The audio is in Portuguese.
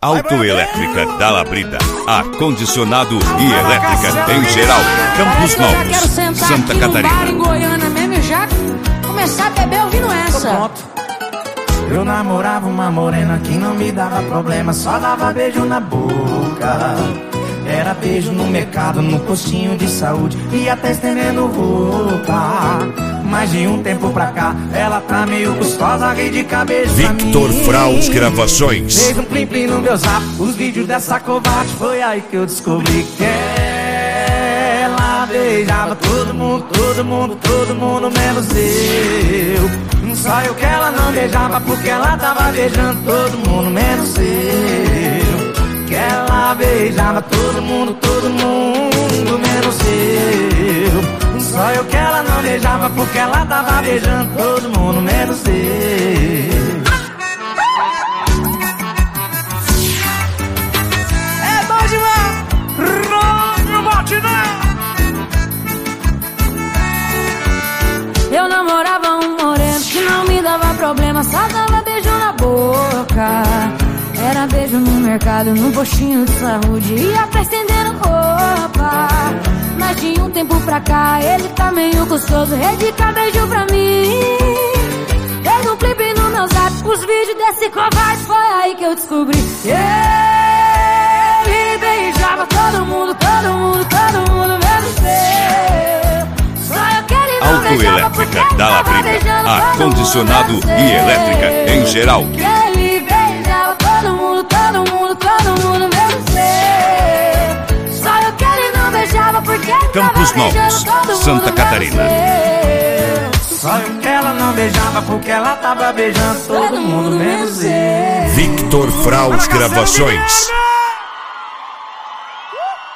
Autoelétrica da Labrida, ar-condicionado e elétrica em geral. Campos Novos, Santa Catarina. Em Goiânia mesmo e já começar a beber ouvindo essa. Eu namorava uma morena que não me dava problema, só dava beijo na boca. Era beijo no mercado, no postinho de saúde e até estendendo roupa. Mas de um tempo pra cá, ela tá meio gostosa, rei de cabeça. Victor Fraus Gravações. Fez um plim-plim no meu zap, os vídeos dessa covarde. Foi aí que eu descobri que ela beijava todo mundo, todo mundo, todo mundo, menos eu. Só eu que ela não beijava, porque ela tava beijando todo mundo, menos eu. Que ela beijava todo mundo, menos eu. Só eu que ela não beijava, porque ela tava beijando todo mundo, menos eu. É bom demais! Não bote não! Eu namorava um moreno que não me dava problema, só dava beijo na boca. Era beijo no mercado, no postinho de saúde e até estendendo roupa. Mas de um tempo pra cá, ele tá meio gostoso, dedica beijo pra mim. Fez um clipe no meu zap, os vídeos desse covarde. Foi aí que eu descobri que ele beijava todo mundo, todo mundo, todo mundo, menos eu. Só eu que ele não beijava, porque Autoelétrica da Labrida, ar-condicionado e elétrica em geral. que ele beijava todo mundo, todo mundo, todo mundo, menos eu. Só eu que ele não beijava, porque ele Campos tava beijando Novos, todo mundo, Santa Catarina. menos eu. Só eu que ela não beijava, porque ela tava beijando todo mundo, menos eu. Victor Fraus Gravações.